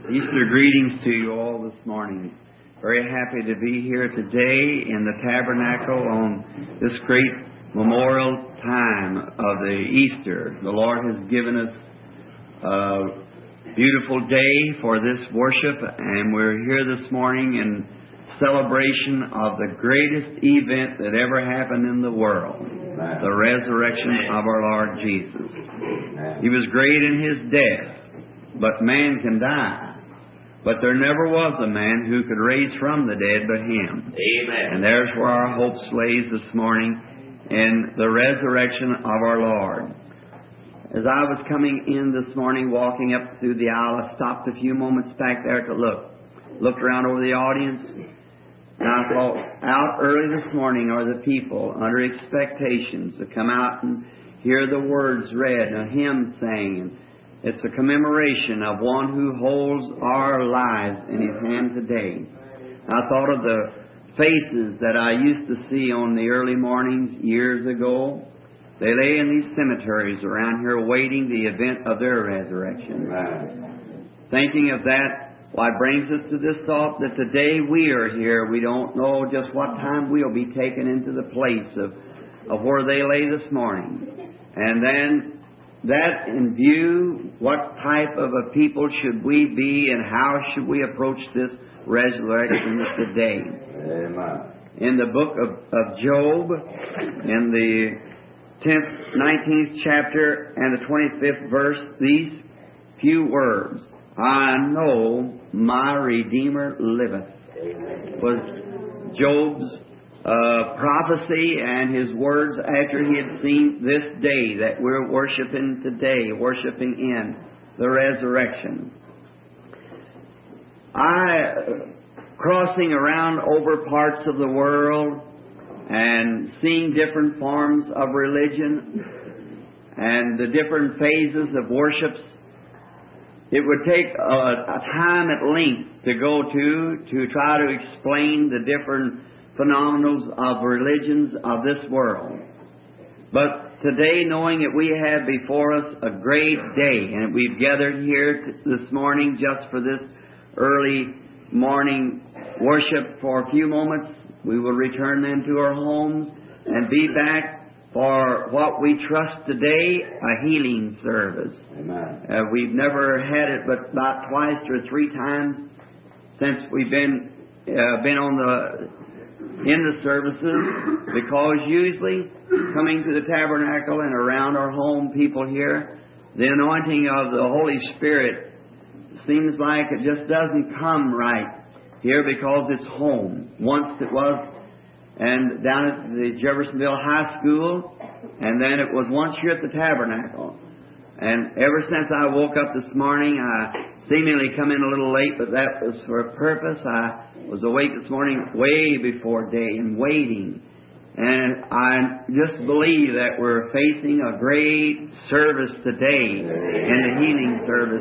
Easter greetings to you all this morning. Very happy to be here today in the tabernacle on this great memorial time of the Easter. The Lord has given us a beautiful day for this worship, and we're here this morning in celebration of the greatest event that ever happened in the world, the resurrection of our Lord Jesus. He was great in His death, but man can die. But there never was a man who could raise from the dead but Him. Amen. And there's where our hope lays this morning, in the resurrection of our Lord. As I was coming in this morning, walking up through the aisle, I stopped a few moments back there to looked around over the audience, and I thought, out early this morning are the people under expectations to come out and hear the words read, a hymn sang. It's a commemoration of one who holds our lives in His hand today. I thought of the faces that I used to see on the early mornings years ago. They lay in these cemeteries around here waiting the event of their resurrection. Thinking of that, why brings us to this thought that today we are here, we don't know just what time we'll be taken into the place of where they lay this morning. And then that in view, what type of a people should we be and how should we approach this resurrection today? Amen. In the book of Job, in the 19th chapter and the 25th verse, these few words, I know my Redeemer liveth, was Job's prophecy and his words after he had seen this day that we're worshiping today, worshiping in the resurrection. Crossing around over parts of the world and seeing different forms of religion and the different phases of worships, it would take a time at length to go to try to explain the different phenomena of religions of this world. But today, knowing that we have before us a great day, and we've gathered here this morning just for this early morning worship for a few moments, we will return then to our homes and be back for what we trust today, a healing service. Amen. We've never had it but about twice or three times since we've been in the services, because usually coming to the tabernacle and around our home people here, the anointing of the Holy Spirit seems like it just doesn't come right here because it's home. Once it was and down at the Jeffersonville High School, and then it was once here at the tabernacle. And ever since I woke up this morning, I seemingly come in a little late, but that was for a purpose. I was awake this morning way before day and waiting. And I just believe that we're facing a great service today in the healing service.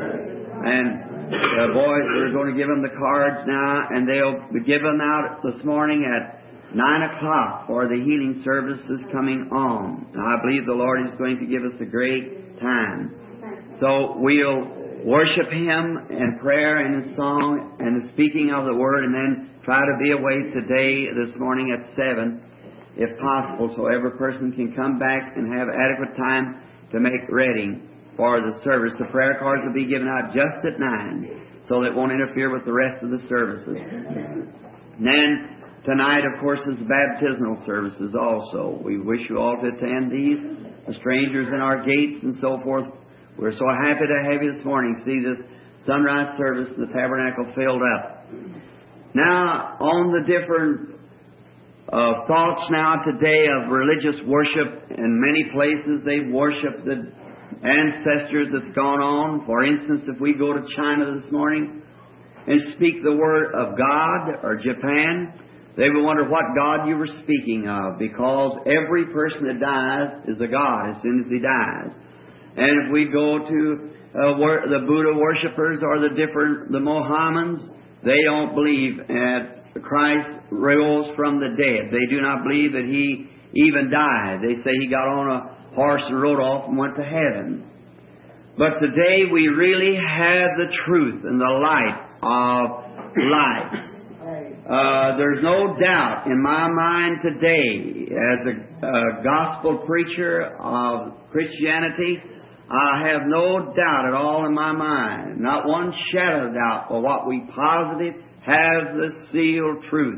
And the boys, we're going to give them the cards now, and they'll give them out this morning at 9 o'clock for the healing services coming on. Now, I believe the Lord is going to give us a great time. So we'll worship Him in prayer and in song and the speaking of the Word, and then try to be away today, this morning at 7, if possible, so every person can come back and have adequate time to make ready for the service. The prayer cards will be given out just at 9, so that it won't interfere with the rest of the services. And then tonight, of course, is the baptismal services also. We wish you all to attend these, the strangers in our gates and so forth. We're so happy to have you this morning. See this sunrise service in the tabernacle filled up. Now, on the different thoughts now today of religious worship, in many places they worship the ancestors that's gone on. For instance, if we go to China this morning and speak the word of God, or Japan, they will wonder what God you were speaking of, because every person that dies is a God as soon as he dies. And if we go to the Buddha worshippers or the Mohammedans, they don't believe that Christ rose from the dead. They do not believe that He even died. They say He got on a horse and rode off and went to heaven. But today we really have the truth and the light of life. There's no doubt in my mind today, as a gospel preacher of Christianity, I have no doubt at all in my mind, not one shadow of doubt, for what we positive have the sealed truth.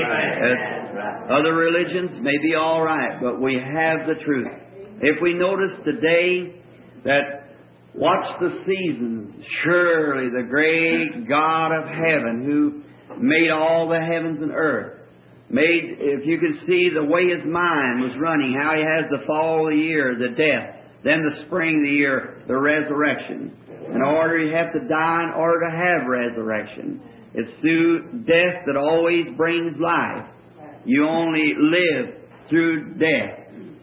Other religions may be all right, but we have the truth. If we notice today that watch the seasons, surely the great God of heaven who made all the heavens and earth, made, if you could see the way His mind was running, how He has the fall of the year, the death, then the spring of the year, the resurrection. In order you have to die in order to have resurrection. It's through death that always brings life. You only live through death.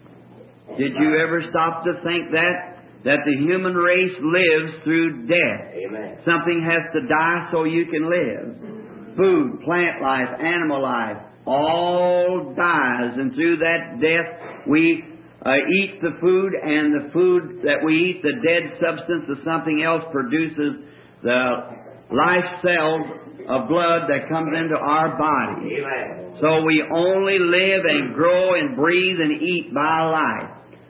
Did you ever stop to think that the human race lives through death? Amen. Something has to die so you can live. Food, plant life, animal life, all dies, and through that death we eat the food, and the food that we eat, the dead substance of something else, produces the life cells of blood that comes into our body. Amen. So we only live and grow and breathe and eat by life,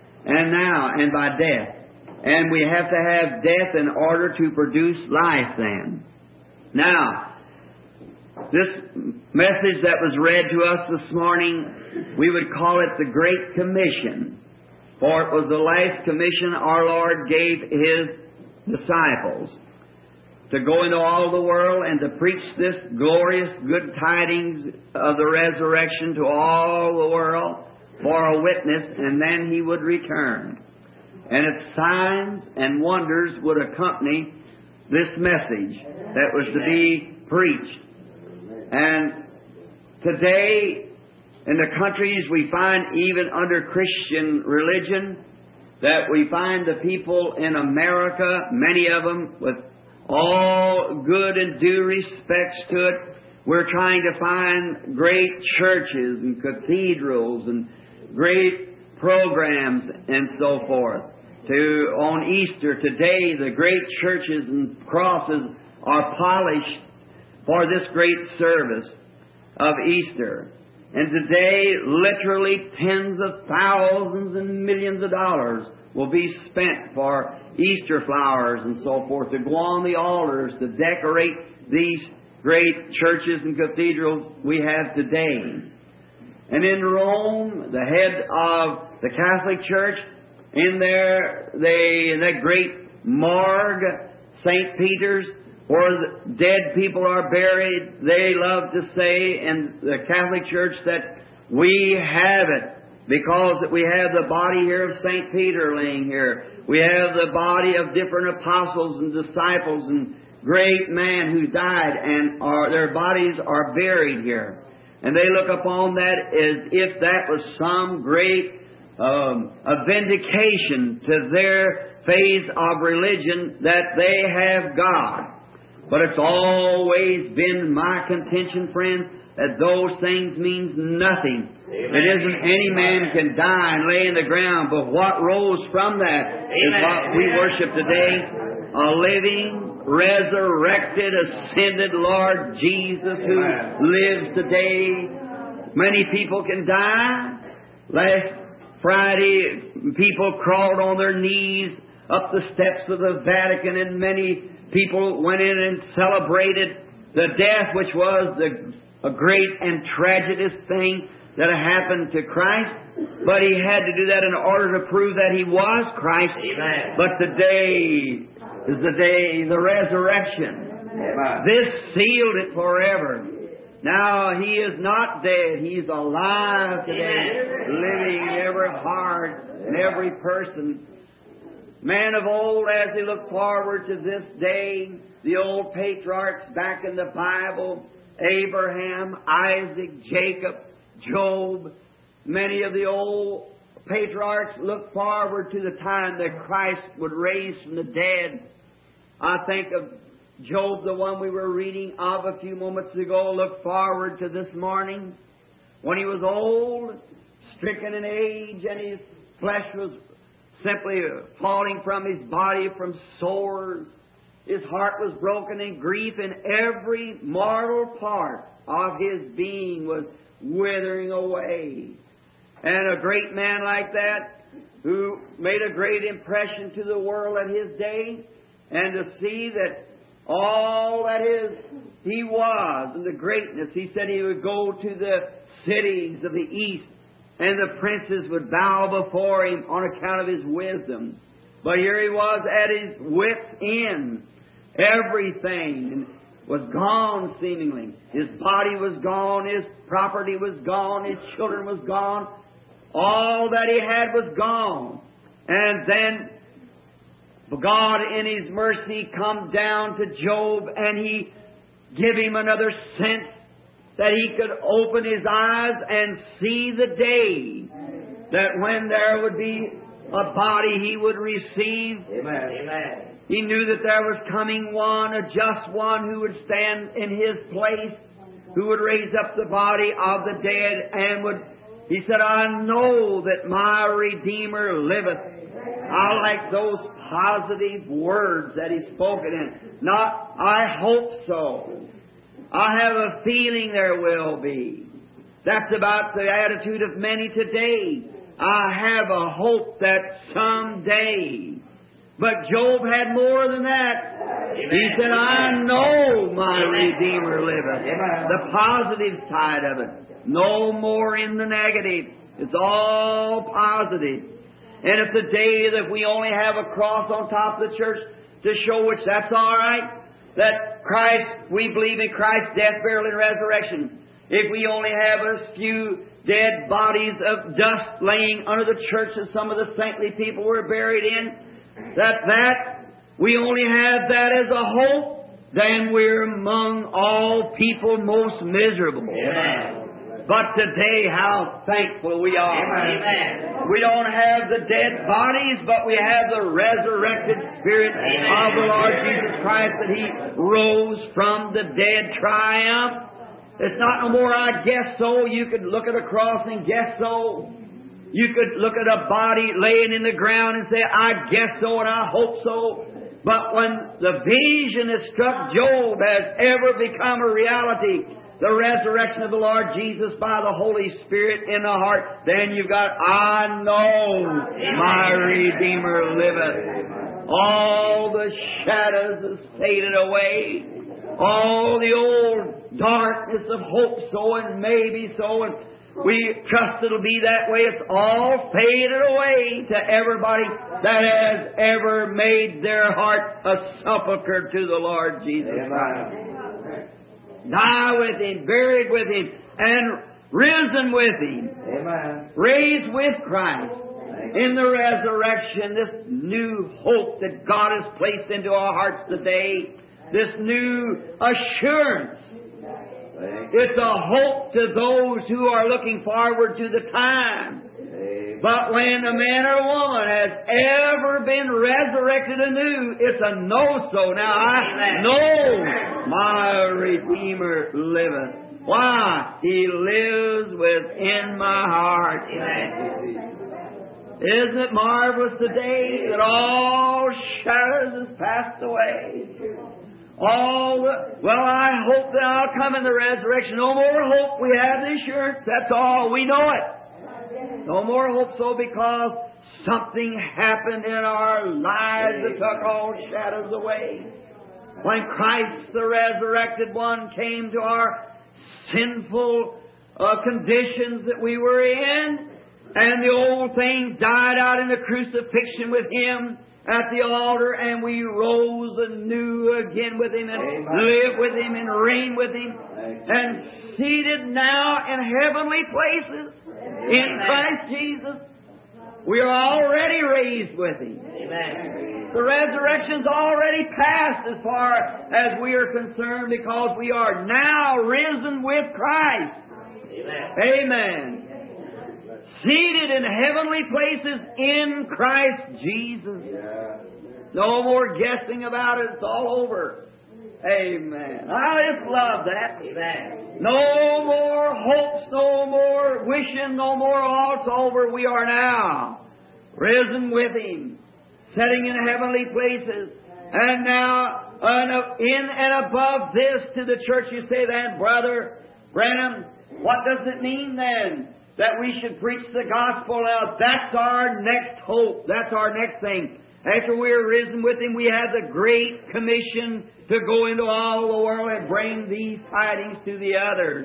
and by death. And we have to have death in order to produce life then. Now, this message that was read to us this morning, we would call it the Great Commission. For it was the last commission our Lord gave His disciples, to go into all the world and to preach this glorious good tidings of the resurrection to all the world for a witness, and then He would return. And its signs and wonders would accompany this message that was to be preached. And today, in the countries we find, even under Christian religion, that we find the people in America, many of them, with all good and due respects to it, we're trying to find great churches and cathedrals and great programs and so forth. On Easter today, the great churches and crosses are polished for this great service of Easter. And today, literally tens of thousands and millions of dollars will be spent for Easter flowers and so forth, to go on the altars, to decorate these great churches and cathedrals we have today. And in Rome, the head of the Catholic Church, in that great morgue, St. Peter's, where the dead people are buried, they love to say in the Catholic Church that we have it because we have the body here of St. Peter laying here. We have the body of different apostles and disciples and great men who died, and their bodies are buried here. And they look upon that as if that was some great a vindication to their phase of religion that they have God. But it's always been my contention, friends, that those things means nothing. Amen. It isn't any man can die and lay in the ground, but what rose from that is what we worship today, a living, resurrected, ascended Lord Jesus who lives today. Many people can die. Last Friday, people crawled on their knees up the steps of the Vatican, and many people went in and celebrated the death, which was a great and tragic thing that happened to Christ. But He had to do that in order to prove that He was Christ. Amen. But today is the day, the resurrection. Amen. This sealed it forever. Now He is not dead. He's alive today, living in every heart and every person. Man of old, as they look forward to this day, the old patriarchs back in the Bible, Abraham, Isaac, Jacob, Job, many of the old patriarchs look forward to the time that Christ would raise from the dead. I think of Job, the one we were reading of a few moments ago, look forward to this morning when he was old, stricken in age, and his flesh was simply falling from his body from sores. His heart was broken in grief, and every mortal part of his being was withering away. And a great man like that, who made a great impression to the world at his day, and to see that all that he was, and the greatness, he said he would go to the cities of the east, and the princes would bow before him on account of his wisdom. But here he was at his wit's end. Everything was gone seemingly. His body was gone, his property was gone, his children was gone. All that he had was gone. And then God in His mercy come down to Job, and He give him another sense that he could open his eyes and see the day that when there would be a body he would receive. Amen. Amen. He knew that there was coming one, a just one, who would stand in his place, who would raise up the body of the dead, and would, he said, I know that my Redeemer liveth. I like those positive words that he spoken in. Not, I hope so. I have a feeling there will be. That's about the attitude of many today. I have a hope that someday. But Job had more than that. Amen. He said, I know my Redeemer liveth. Amen. The positive side of it. No more in the negative. It's all positive. And if the day that we only have a cross on top of the church to show which, that's all right. That Christ, we believe in Christ's death, burial, and resurrection. If we only have a few dead bodies of dust laying under the church that some of the saintly people were buried in, that we only have that as a hope, then we're among all people most miserable. Amen. But today, how thankful we are. Amen. We don't have the dead bodies, but we have the resurrected Spirit of the Lord Jesus Christ, that He rose from the dead triumph. It's not no more, I guess so. You could look at a cross and guess so. You could look at a body laying in the ground and say, I guess so and I hope so. But when the vision that struck Job has ever become a reality, the resurrection of the Lord Jesus by the Holy Spirit in the heart, then you've got, I know my Redeemer liveth. All the shadows has faded away. All the old darkness of hope so and maybe so, and we trust it'll be that way. It's all faded away to everybody that has ever made their heart a sepulchre to the Lord Jesus Christ. Die with Him, buried with Him, and risen with Him. Amen. Raised with Christ in the resurrection. This new hope that God has placed into our hearts today. This new assurance. It's a hope to those who are looking forward to the time. But when a man or woman has ever been resurrected anew, it's a no-so. Now, I know my Redeemer liveth. Why? He lives within my heart. Isn't it marvelous today that all shadows has passed away? I hope that I'll come in the resurrection. No more hope. We have the assurance. That's all. We know it. No more hope so because something happened in our lives that took all shadows away. When Christ, the resurrected one, came to our sinful conditions that we were in, and the old things died out in the crucifixion with Him at the altar, and we rose anew again with Him and live with Him and reign with Him, and seated now in heavenly places in Christ Jesus. We are already raised with Him. Amen. The resurrection's already passed as far as we are concerned, because we are now risen with Christ. Amen. Amen. Seated in heavenly places in Christ Jesus. No more guessing about it. It's all over. Amen. I just love that. Amen. No more hopes, no more wishing, no more. All it's over. We are now risen with Him, sitting in heavenly places. And now, in and above this to the church, you say then, Brother Branham, what does it mean then that we should preach the gospel now? That's our next hope. That's our next thing. After we are risen with Him, we have the great commission to go into all the world and bring these tidings to the others.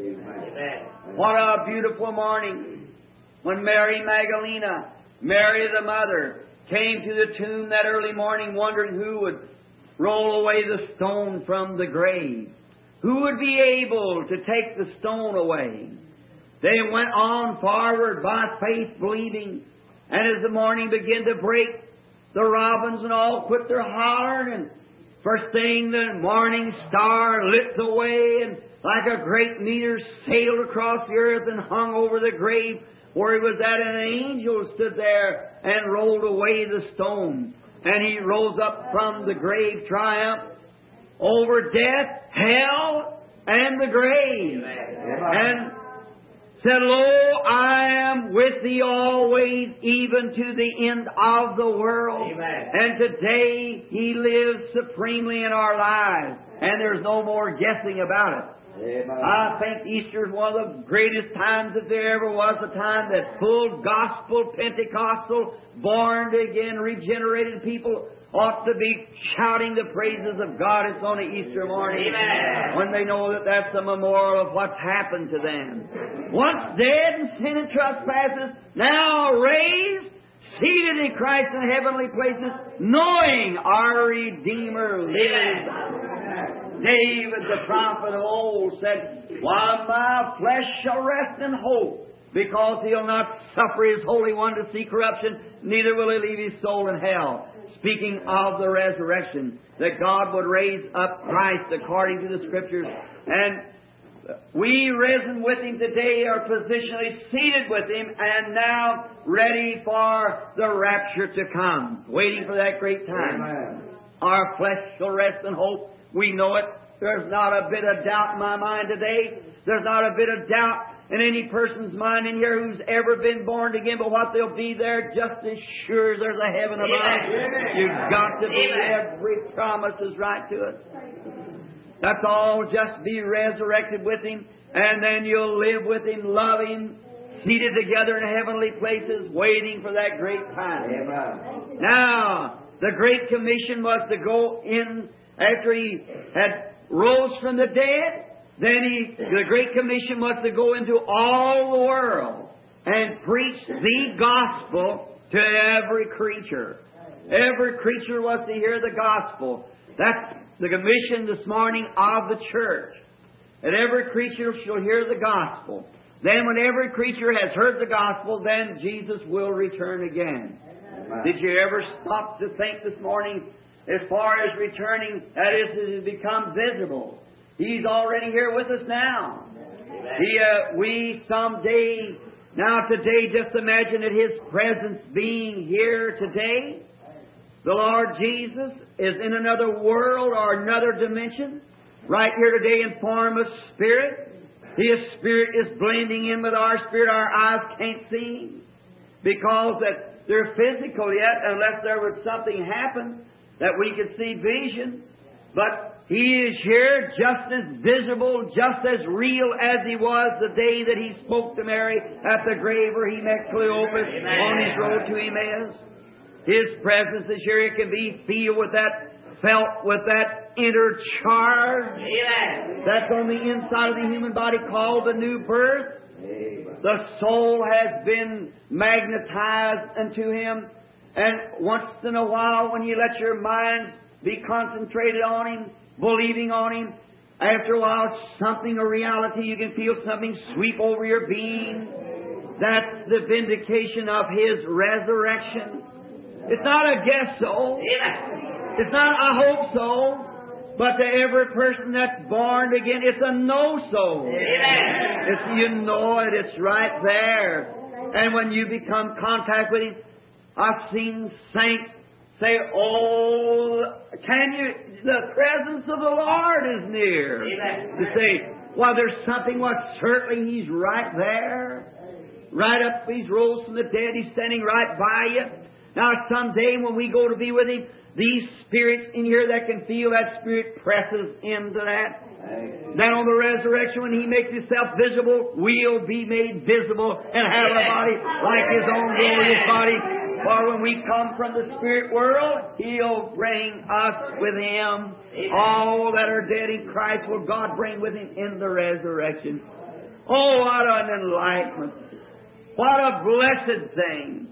Amen. What a beautiful morning when Mary Magdalena, Mary the mother, came to the tomb that early morning wondering who would roll away the stone from the grave. Who would be able to take the stone away? They went on forward by faith, believing. And as the morning began to break, the robins and all quit their hollering, and first thing the morning star lit the way, and like a great meteor sailed across the earth and hung over the grave where he was at, and an angel stood there and rolled away the stone. And he rose up from the grave triumph over death, hell, and the grave. And said, Lo, I am with thee always, even to the end of the world. Amen. And today He lives supremely in our lives. And there's no more guessing about it. Amen. I think Easter is one of the greatest times that there ever was, a time that full gospel, Pentecostal, born again, regenerated people ought to be shouting the praises of God. It's on an Easter morning. Amen. When they know that that's the memorial of what's happened to them. Once dead in sin and trespasses, now raised, seated in Christ in heavenly places, knowing our Redeemer lives. David the prophet of old said, While my flesh shall rest in hope, because He'll not suffer His Holy One to see corruption, neither will He leave His soul in hell. Speaking of the resurrection, that God would raise up Christ according to the Scriptures. And we risen with Him today are positionally seated with Him and now ready for the rapture to come, waiting for that great time. Amen. Our flesh shall rest in hope. We know it. There's not a bit of doubt in my mind today. There's not a bit of doubt in any person's mind in here who's ever been born again, but what they'll be there just as sure as there's a heaven above. Amen. You've got to be. Amen. Every promise is right to it. That's all. Just be resurrected with Him, and then you'll live with Him, love Him, seated together in heavenly places, waiting for that great time. Amen. Now, the Great Commission was to go in after He had rose from the dead. Then the Great Commission was to go into all the world and preach the gospel to every creature. Every creature was to hear the gospel. That's the commission this morning of the church. That every creature shall hear the gospel. Then when every creature has heard the gospel, then Jesus will return again. Amen. Did you ever stop to think this morning, as far as returning, that is, it has become visible? He's already here with us now. We someday, now today, just imagine that His presence being here today. The Lord Jesus is in another world or another dimension, right here today in form of spirit. His spirit is blending in with our spirit. Our eyes can't see Him because that they're physical yet, unless there was something happen that we could see vision. But He is here just as visible, just as real as He was the day that He spoke to Mary at the grave where He met Cleopas on His road to Emmaus. His presence is here. It can be felt with that inner charge that's on the inside of the human body called the new birth. The soul has been magnetized unto Him. And once in a while, when you let your mind be concentrated on Him, believing on Him, after a while, something, a reality, you can feel something sweep over your being. That's the vindication of His resurrection. It's not a guess so. It's not a hope so. But to every person that's born again, it's a know so. It's, you know it. It's right there. And when you become contact with Him, I've seen saints say, "Oh, can you? The presence of the Lord is near." To say, "Well, there's something. Well, certainly He's right there." right up, He's rose from the dead. He's standing right by you. Now, someday when we go to be with Him, these spirits in here that can feel that Spirit presses into that. Then on the resurrection, when He makes Himself visible, we'll be made visible and have a body like His own glorious body. For when we come from the spirit world, He'll bring us with Him. All that are dead in Christ will God bring with Him in the resurrection. Oh, what an enlightenment. What a blessed thing.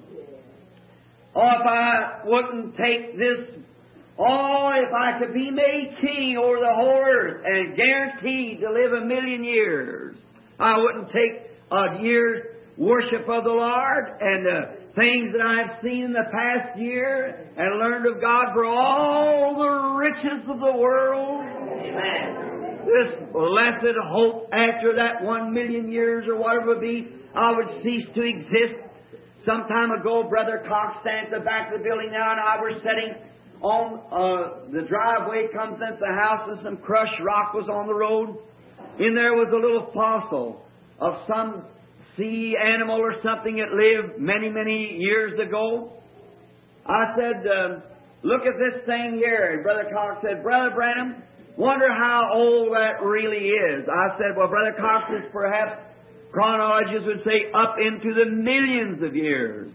Oh, if I wouldn't take this, oh, if I could be made king over the whole earth and guaranteed to live 1,000,000 years, I wouldn't take a year's worship of the Lord and things that I've seen in the past year and learned of God for all the riches of the world. Amen. This blessed hope after that 1,000,000 years or whatever it be, I would cease to exist. Some time ago, Brother Cox stands at the back of the building now, and I were sitting on the driveway, comes into the house, and some crushed rock was on the road. In there was a little fossil of some sea animal or something that lived many, many years ago. I said, look at this thing here. And Brother Cox said, Brother Branham, wonder how old that really is. I said, well, Brother Cox, is perhaps chronologists would say up into the millions of years.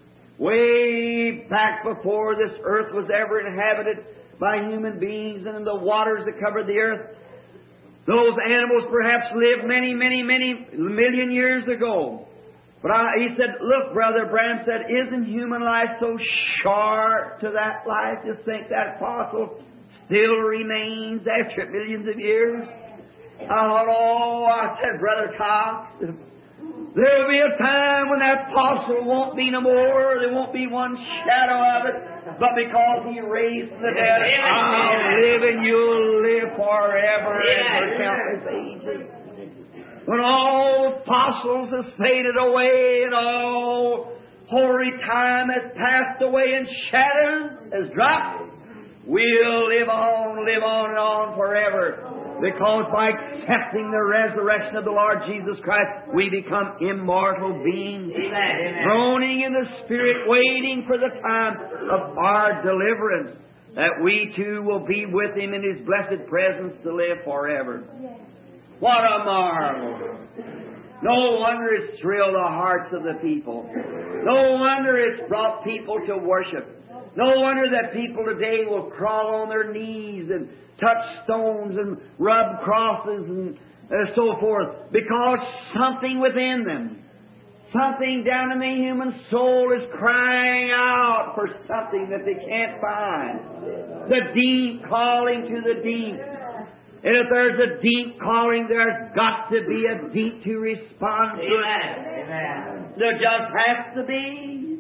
Way back before this earth was ever inhabited by human beings and in the waters that covered the earth. Those animals perhaps lived many, many, many million years ago. But he said, look, Brother Branham said, isn't human life so short to that life? Just think that fossil still remains after millions of years. I thought, oh, I said, Brother Cox, there will be a time when that fossil won't be no more. There won't be one shadow of it. But because He raised from the dead, I'll live and you'll live forever and for countless ages. When all fossils have faded away and all hoary time has passed away and shadows has dropped, we'll live on and on forever. Because by accepting the resurrection of the Lord Jesus Christ, we become immortal beings, groaning in the Spirit, waiting for the time of our deliverance, that we too will be with Him in His blessed presence to live forever. What a marvel! No wonder it's thrilled the hearts of the people. No wonder it's brought people to worship. No wonder that people today will crawl on their knees and touch stones and rub crosses and so forth, because something within them, something down in the human soul is crying out for something that they can't find. The deep calling to the deep. And if there's a deep calling, there's got to be a deep to respond to it. Amen. There just has to be.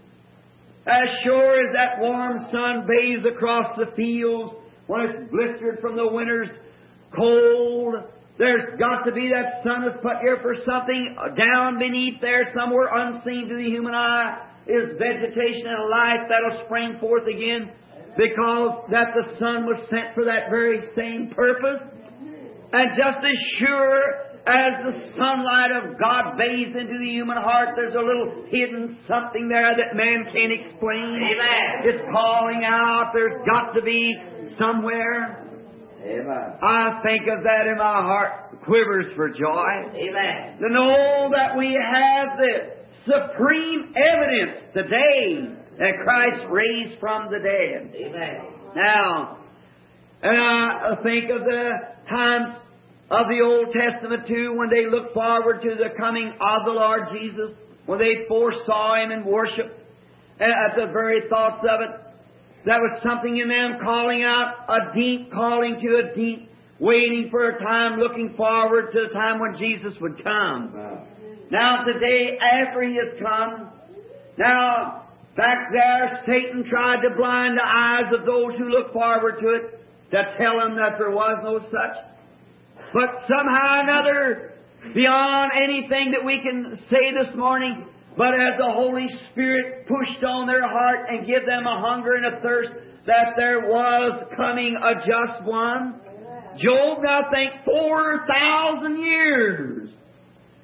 As sure as that warm sun bathes across the fields when it's blistered from the winter's cold, there's got to be that sun is put here for something down beneath there, somewhere unseen to the human eye, is vegetation and life that'll spring forth again, because that the sun was sent for that very same purpose. And just as sure as the sunlight of God bathes into the human heart, there's a little hidden something there that man can't explain. Amen. It's calling out. There's got to be somewhere. Amen. I think of that in my heart, quivers for joy. Amen. To know that we have the supreme evidence today that Christ raised from the dead. Amen. Now, and I think of the times of the Old Testament too, when they looked forward to the coming of the Lord Jesus, when they foresaw Him and worshiped, and at the very thoughts of it, there was something in them calling out, a deep calling to a deep, waiting for a time, looking forward to the time when Jesus would come. Wow. Now today, after He has come, now back there, Satan tried to blind the eyes of those who look forward to it, to tell them that there was no such. But somehow or another, beyond anything that we can say this morning, but as the Holy Spirit pushed on their heart and give them a hunger and a thirst, that there was coming a just one. Job, now think 4,000 years.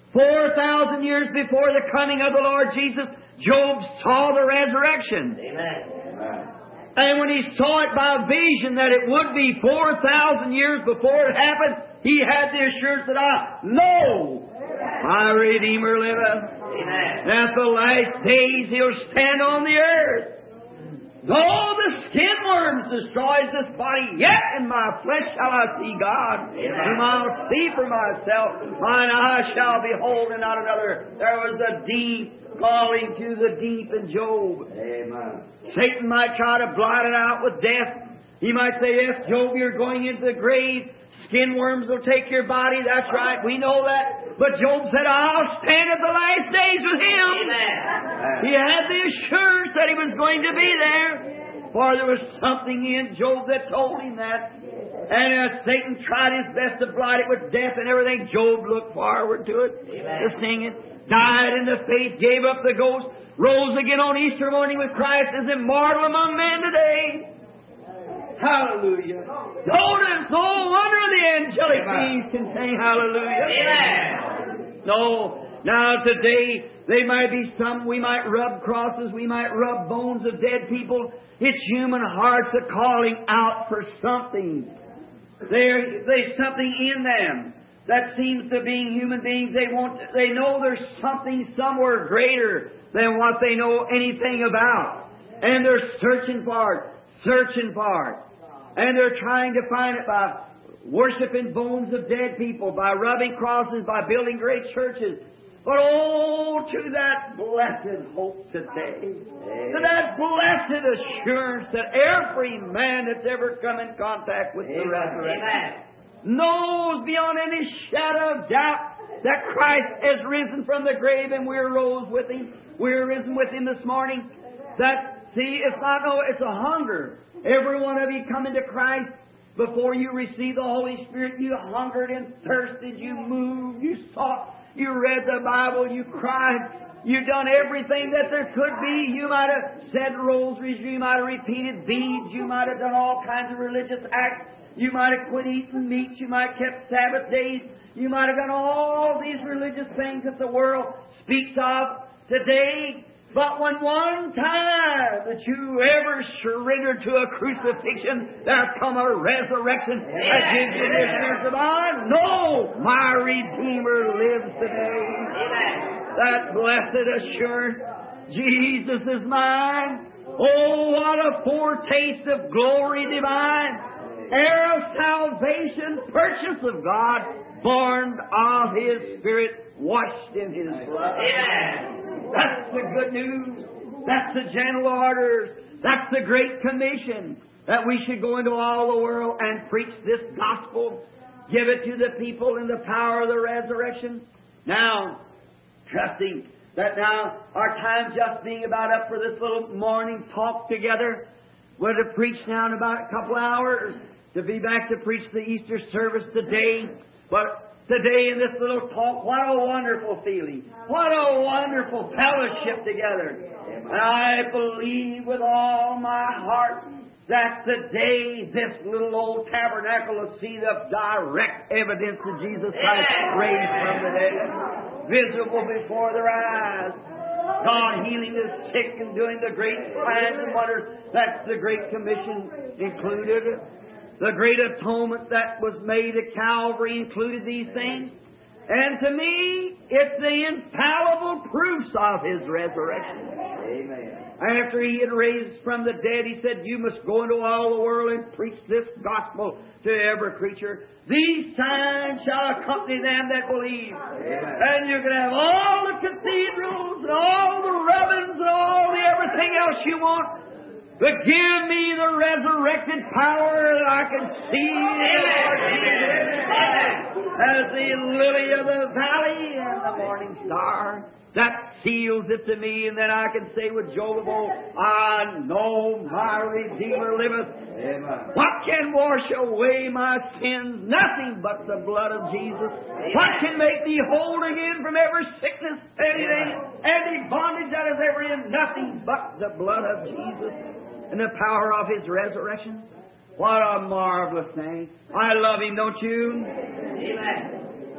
4,000 years before the coming of the Lord Jesus, Job saw the resurrection. Amen. And when he saw it by vision that it would be 4,000 years before it happened, he had the assurance that I know my Redeemer liveth. Amen. At the last days He'll stand on the earth. Though the skin worms destroys this body, yet in my flesh shall I see God, whom I'll see for myself. Mine eyes shall behold and not another. There was a deep calling to the deep in Job. Amen. Satan might try to blot it out with death. He might say, yes, Job, you're going into the grave. Skin worms will take your body. That's right. We know that. But Job said, I'll stand at the last days with him. Amen. He had the assurance that he was going to be there. For there was something in Job that told him that. And Satan tried his best to blot it with death and everything. Job looked forward to it, to sing it. Died in the faith, gave up the ghost, rose again on Easter morning with Christ, is immortal among men today. Hallelujah. Notice, no wonder the angelic beings can sing hallelujah. Amen. No. Now today, they might be some, we might rub crosses, we might rub bones of dead people. It's human hearts are calling out for something. There's something in them that seems to be human beings. They know there's something somewhere greater than what they know anything about. And they're searching for it. And they're trying to find it by worshiping bones of dead people, by rubbing crosses, by building great churches. But oh, to that blessed hope today, to that blessed assurance that every man that's ever come in contact with the resurrection knows beyond any shadow of doubt that Christ has risen from the grave and we're rose with Him. We're risen with Him this morning. It's a hunger. Every one of you coming to Christ, before you received the Holy Spirit, you hungered and thirsted, you moved, you sought, you read the Bible, you cried, you done everything that there could be. You might have said rosaries, you might have repeated beads, you might have done all kinds of religious acts, you might have quit eating meat, you might have kept Sabbath days, you might have done all these religious things that the world speaks of today. But when one time that you ever surrendered to a crucifixion, there come a resurrection that gives you the assurance of, I know my Redeemer lives today. That blessed assurance, Jesus is mine. Oh, what a foretaste of glory divine, heir of salvation, purchase of God, born of His Spirit, washed in His blood. That's the good news. That's the general orders. That's the Great Commission, that we should go into all the world and preach this gospel, give it to the people in the power of the resurrection. Now, trusting that now our time just being about up for this little morning talk together, we're to preach now in about a couple hours, to be back to preach the Easter service today. But today in this little talk, what a wonderful feeling. What a wonderful fellowship together. And I believe with all my heart that today this little old tabernacle will see the direct evidence of Jesus Christ raised from the dead, visible before their eyes. God healing the sick and doing the great signs and wonders. That's the Great Commission included. The great atonement that was made at Calvary included these things. And to me, it's the infallible proofs of His resurrection. Amen. After He had raised from the dead, He said, you must go into all the world and preach this gospel to every creature. These signs shall accompany them that believe. Amen. And you can have all the cathedrals and all the rubbings and all the everything else you want. But give me the resurrected power that I can see as the lily of the valley and the morning star. That seals it to me, and then I can say with Job of old, I know my Redeemer liveth. Amen. What can wash away my sins? Nothing but the blood of Jesus. What can make me whole again from every sickness, anything, any bondage that is ever in? Nothing but the blood of Jesus and the power of His resurrection. What a marvelous thing. I love Him, don't you? Amen.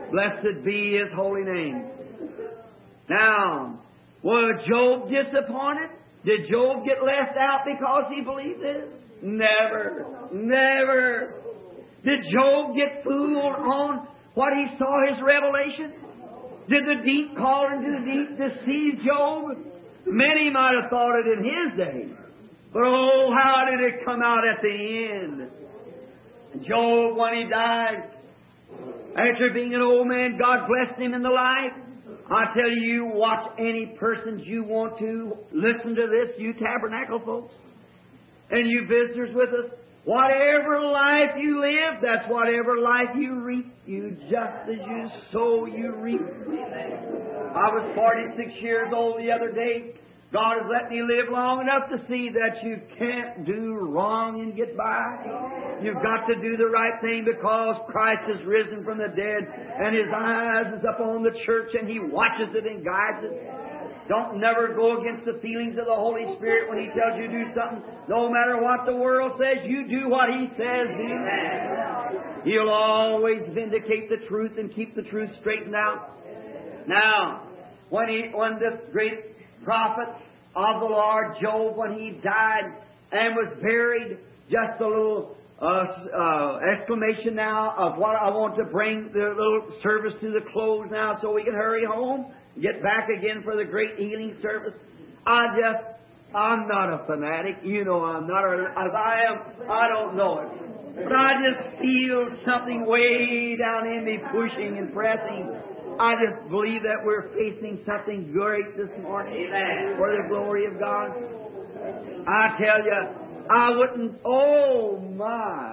Blessed be His holy name. Now, was Job disappointed? Did Job get left out because he believed this? Never. Never. Did Job get fooled on what he saw his revelation? Did the deep call into the deep deceive Job? Many might have thought it in his day. But oh, how did it come out at the end? Job, when he died, after being an old man, God blessed him in the life. I tell you, watch any persons you want to. Listen to this, you tabernacle folks. And you visitors with us. Whatever life you live, that's whatever life you reap. You just as you sow, you reap. I was 46 years old the other day. God has let me live long enough to see that you can't do wrong and get by. You've got to do the right thing because Christ has risen from the dead and His eyes is up on the church and He watches it and guides it. Don't never go against the feelings of the Holy Spirit when He tells you to do something. No matter what the world says, you do what He says do. He'll always vindicate the truth and keep the truth straightened out. Now, when this great prophet of the Lord, Job, when he died and was buried, just a little exclamation now of what I want to bring the little service to the close now so we can hurry home, get back again for the great healing service. I'm not a fanatic. You know I'm not. As I am, I don't know it. But I just feel something way down in me pushing and pressing. I just believe that we're facing something great this morning. Amen. For the glory of God. I tell you, I wouldn't, oh my,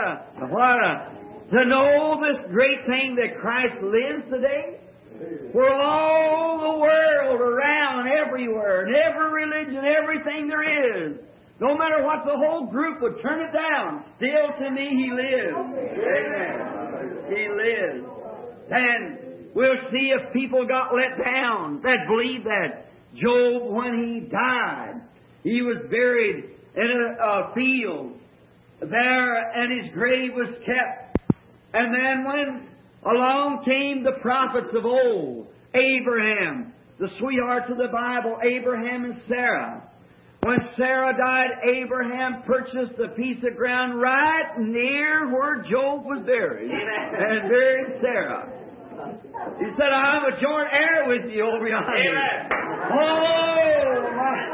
to know this great thing that Christ lives today, where all the world around, everywhere, and every religion, everything there is, no matter what the whole group would turn it down, still to me He lives. Amen. He lives. And we'll see if people got let down that believe that. Job, when he died, he was buried in a field there, and his grave was kept. And then when along came the prophets of old, Abraham, the sweethearts of the Bible, Abraham and Sarah. When Sarah died, Abraham purchased a piece of ground right near where Job was buried and buried Sarah. He said, I'm a joint heir with you over yonder. Amen. Oh,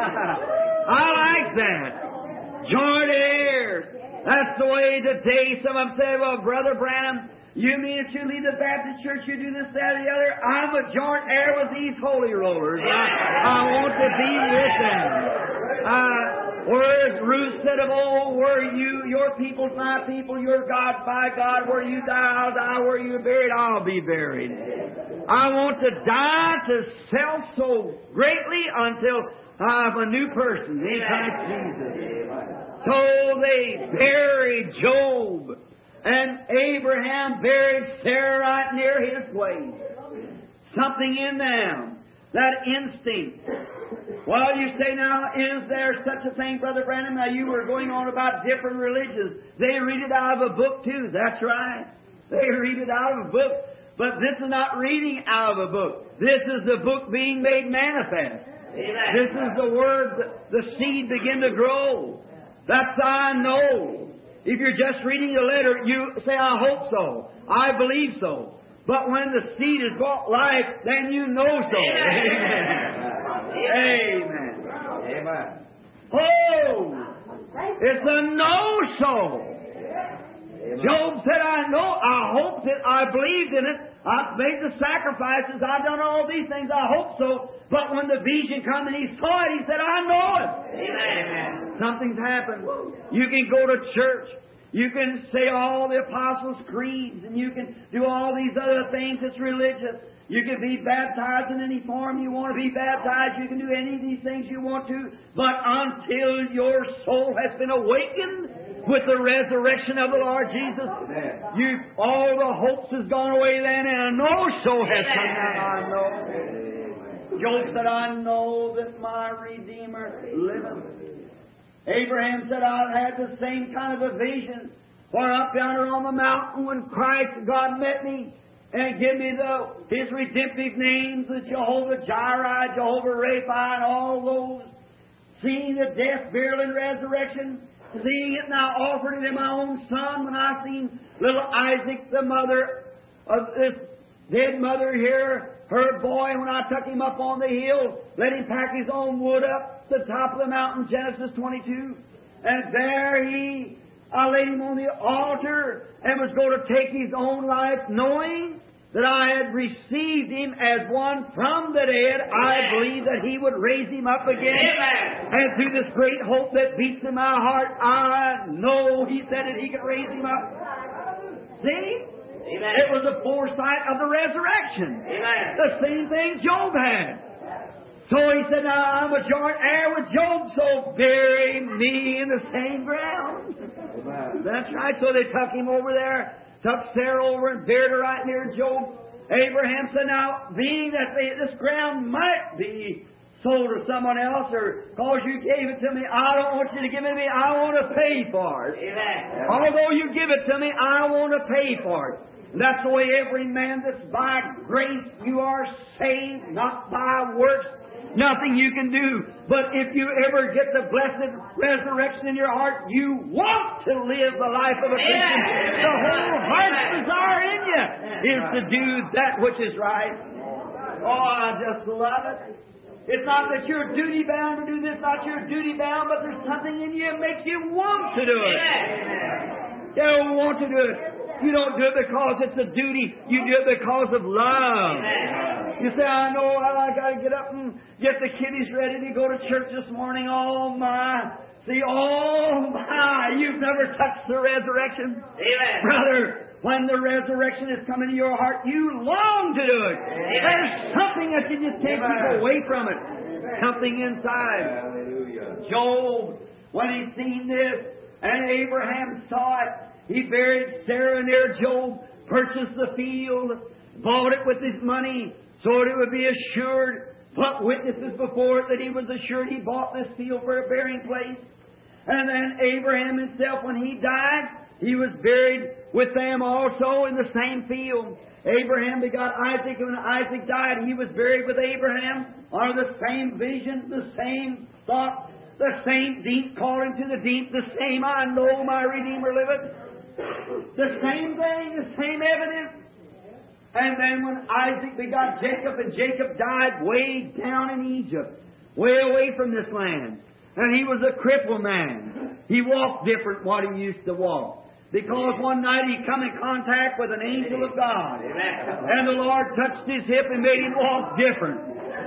I like that. Joint heirs. That's the way today some of them say, well, Brother Branham, you mean that you leave the Baptist church, you do this, that, or the other? I'm a joint heir with these holy rollers. I want to be with them. Whereas Ruth said of old, were you, your people's my people, your God, my God, where you die, I'll die, where you're buried, I'll be buried. I want to die to self so greatly until I'm a new person in Christ Jesus. So they buried Job, and Abraham buried Sarah right near his place. Something in them, that instinct. Well, you say now, is there such a thing, Brother Branham? Now, you were going on about different religions. They read it out of a book, too. That's right. They read it out of a book. But this is not reading out of a book. This is the book being made manifest. Amen. This is the Word, the seed begin to grow. That's I know. If you're just reading the letter, you say, I hope so. I believe so. But when the seed is brought life, then you know so. Amen. Amen. Amen. Oh, it's a no-so. Job said, I know, I hoped it, I believed in it, I made the sacrifices, I done all these things, I hope so. But when the vision come and he saw it, he said, I know it. Amen. Something's happened. You can go to church. You can say all the Apostles' creeds, and you can do all these other things that's religious. You can be baptized in any form you want to be baptized. You can do any of these things you want to. But until your soul has been awakened with the resurrection of the Lord Jesus, all the hopes has gone away then, and no soul has come down. I know. Job said, I know that my Redeemer liveth. Abraham said, I had the same kind of a vision. For up yonder on the mountain when Christ, God met me, and give me His redemptive names, the Jehovah Jireh, Jehovah Rapha, and all those. Seeing the death, burial, and resurrection, seeing it now offered it in my own son, when I seen little Isaac, the mother of this dead mother here, her boy, when I took him up on the hill, let him pack his own wood up to the top of the mountain, Genesis 22. And there I laid him on the altar and was going to take his own life, knowing that I had received him as one from the dead. I believed that He would raise him up again. Amen. And through this great hope that beats in my heart, I know He said that He could raise him up. See? Amen. It was a foresight of the resurrection. Amen. The same thing Job had. So he said, now I'm a joint heir with Job, so bury me in the same ground. Amen. That's right. So they took him over there, took Sarah over and buried her right near Job. Abraham said, now, being that this ground might be sold to someone else, or because you gave it to me, I don't want you to give it to me, I want to pay for it. Amen. Although you give it to me, I want to pay for it. And that's the way every man that's by grace you are saved, not by works. Nothing you can do. But if you ever get the blessed resurrection in your heart, you want to live the life of a Christian. The whole heart's desire in you is to do that which is right. Oh, I just love it. It's not that you're duty bound to do this, not you're duty bound, but there's something in you that makes you want to do it. You want to do it. You don't do it because it's a duty. You do it because of love. You say, I know I got to get up and get the kiddies ready to go to church this morning. Oh, my. See, oh, my. You've never touched the resurrection. Amen. Brother, when the resurrection is coming to your heart, you long to do it. Amen. There's something that you just can't keep away from it. Something inside. Hallelujah. Job, when he seen this, and Abraham saw it, he buried Sarah near Job, purchased the field, bought it with his money, so that it would be assured, put witnesses before it that he was assured he bought this field for a burying place. And then Abraham himself, when he died, he was buried with them also in the same field. Abraham begot Isaac, and when Isaac died, he was buried with Abraham under the same vision, the same thought, the same deep calling to the deep, the same I know my Redeemer liveth. The same thing, the same evidence. And then when Isaac begot Jacob, and Jacob died way down in Egypt, way away from this land. And he was a crippled man. He walked different what he used to walk. Because one night he come in contact with an angel of God. And the Lord touched his hip and made him walk different.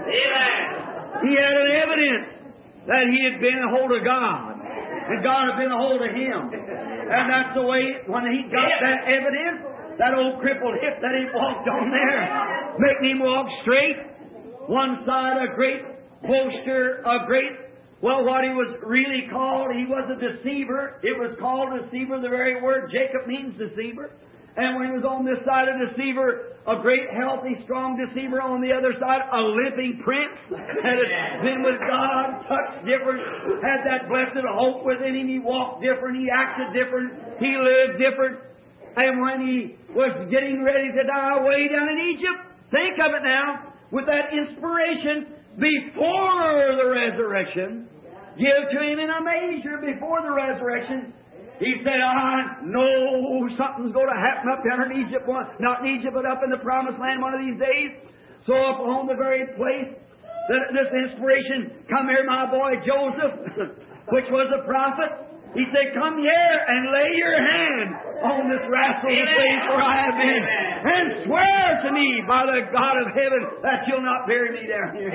He had an evidence that he had been a hold of God. And God had been a hold of him. And that's the way, when he got that evidence, that old crippled hip that he walked on there, making him walk straight. One side a great boaster, what he was really called, he was a deceiver. It was called deceiver, the very word Jacob means deceiver. And when he was on this side a deceiver, a great, healthy, strong deceiver. On the other side, a limping prince that had been with God, touched different, had that blessed hope within him. He walked different, he acted different, he lived different. And when he was getting ready to die way down in Egypt, think of it now, with that inspiration before the resurrection, give to him in a measure before the resurrection. He said, I know something's going to happen up there in Egypt, not in Egypt, but up in the promised land one of these days. So up on the very place that this inspiration, come here, my boy Joseph, which was a prophet. He said, come here and lay your hand on this rascal place where I have been, and swear to me by the God of heaven that you'll not bury me down here.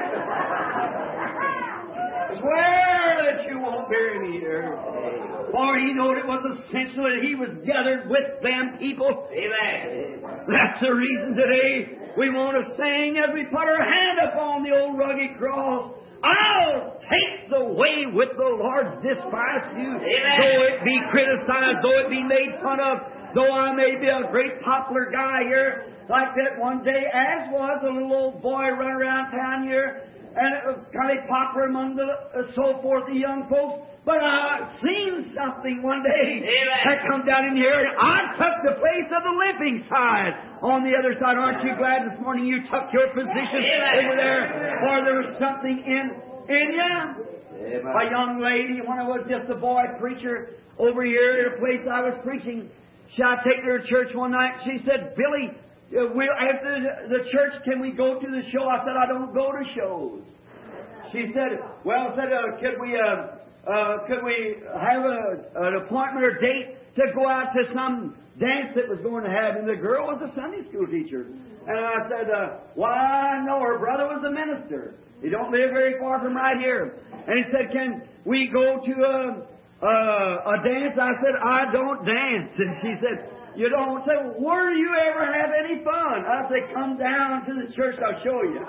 Swear that you won't bury me here. For he knew it was essential that he was gathered with them people. That's the reason today we want to sing as we put our hand upon the old rugged cross. I'll take the way with the Lord despise you. Though it be criticized, though it be made fun of, though I may be a great popular guy here, like that one day, as was a little old boy running around town here, and it was kind of popular among the so forth, the young folks. But I seen something one day. I come down in here, and I took the place of the limping side on the other side. Aren't you glad this morning you took your position over there? For there was something in you. A young lady, when I was just a boy preacher over here at a place I was preaching, I take her to church one night. She said, "Billy, after the church, can we go to the show?" I said, "I don't go to shows." She said, could we have an appointment or date to go out to some dance that was going to have?" And the girl was a Sunday school teacher. And I said, "Why, no, her brother was a minister. He don't live very far from right here." And he said, "Can we go to a dance?" I said, "I don't dance." And she said, "You don't?" Say, "Where do you ever have any fun?" I said, "Come down to the church, I'll show you."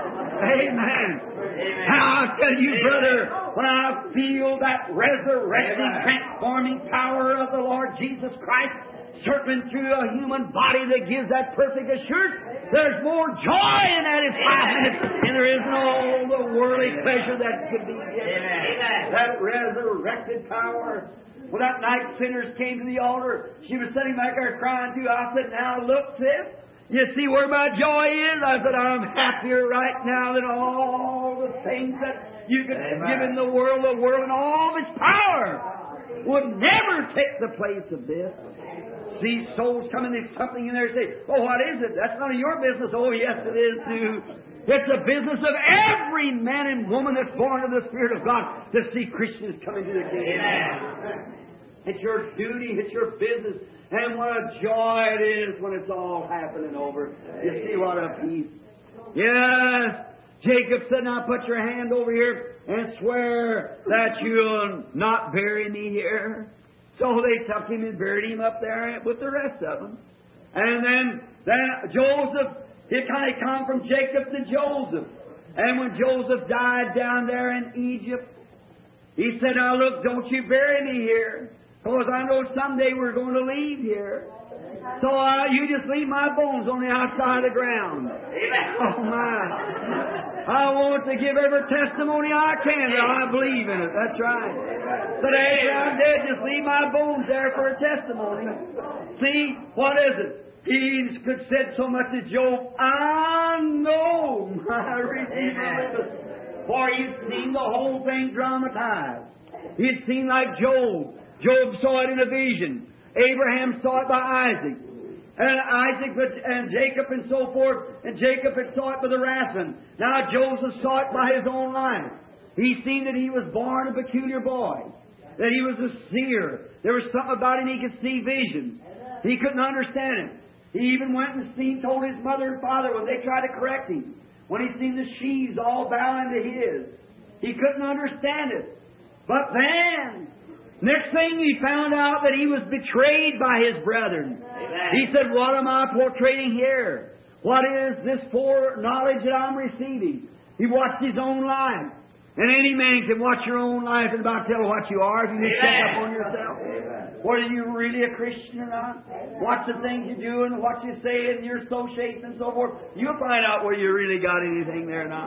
Amen. I'll tell you, brother, when I feel that resurrecting, transforming power of the Lord Jesus Christ circling through a human body that gives that perfect assurance, there's more joy in that in 5 minutes than there is in all the worldly pleasure that could be given. That resurrected power. Well, that night sinners came to the altar. She was sitting back there crying too. I said, "Now look, sis, you see where my joy is?" I said, "I'm happier right now than all the things that you could give in the world. The world and all of its power would never take the place of this." See souls coming, there's something in there, say, "Oh, what is it?" That's none of your business. "Oh, yes, it is too." It's the business of every man and woman that's born of the Spirit of God to see Christians coming to the kingdom. It's your duty, it's your business, and what a joy it is when it's all happening over. You see what a peace. Yes, Jacob said, "Now put your hand over here and swear that you'll not bury me here." So they took him and buried him up there with the rest of them. And then Joseph, it kind of come from Jacob to Joseph. And when Joseph died down there in Egypt, he said, "Now look, don't you bury me here, because I know someday we're going to leave here. So you just leave my bones on the outside of the ground." Oh my. I want to give every testimony I can that I believe in it. That's right. But after I'm dead, just leave my bones there for a testimony. See, what is it? He could have said so much to Job, "I know my Redeemer liveth." For he'd seen the whole thing dramatized. He'd seen like Job. Job saw it in a vision. Abraham saw it by Isaac. And Isaac and Jacob and so forth. And Jacob had saw it by the wrestling. Now Joseph saw it by his own life. He seen that he was born a peculiar boy. That he was a seer. There was something about him, he could see visions. He couldn't understand it. He even went and told his mother and father when they tried to correct him. When he seen the sheaves all bowing to his. He couldn't understand it. But then, next thing he found out that he was betrayed by his brethren. Amen. He said, "What am I portraying here? What is this foreknowledge that I'm receiving?" He watched his own life. And any man can watch your own life and about tell what you are if you just check up on yourself. Whether you're really a Christian or not. Watch the things you do and what you say and your associates and so forth. You'll find out whether you really got anything there or not.